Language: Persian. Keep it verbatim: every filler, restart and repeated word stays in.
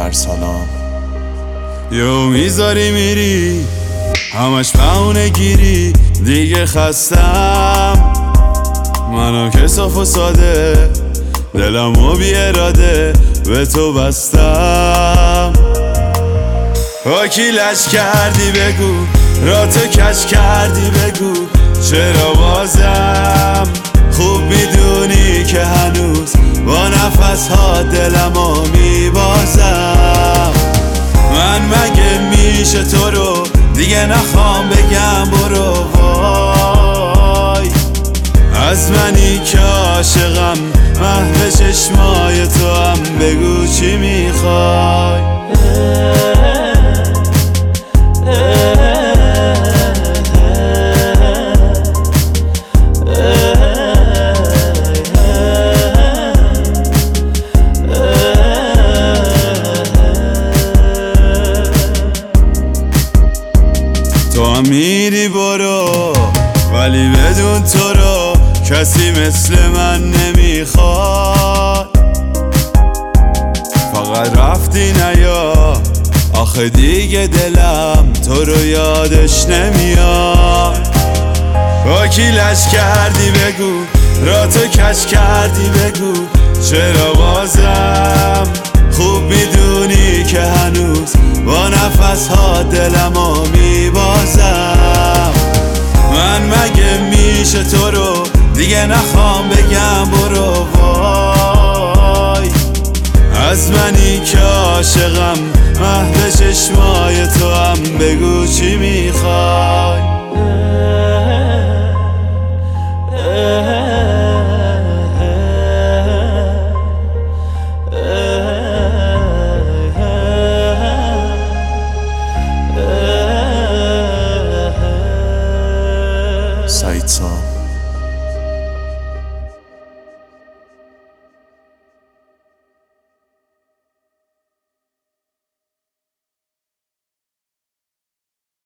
هر سالام. یو میذاری میری همش بهونه گیری، دیگه خستم منو که صاف و ساده، دلمو بی اراده به تو بستم. وکیلش کردی بگو، را تو کش کردی بگو، چرا بازم خوب میدونی که هنوز با نفس ها دلمو میبازم. من مگه میشه تو رو دیگه نخوام بگم برو وای، از منی که عاشقم محو چشمای تو هم بگو چی میخوای. تو هم میری برو ولی بدون تو رو کسی مثل من نمیخواد. فقط رفتی نیا آخه دیگه دلم تو رو یادش نمیاد. وکیلش کردی بگو، را تو کش کردی بگو، چرا بازم خوب میدونی که هنوز با نفس ها دلمو میبازم. من مگه میشه تو رو دیگه نخوام بگم برو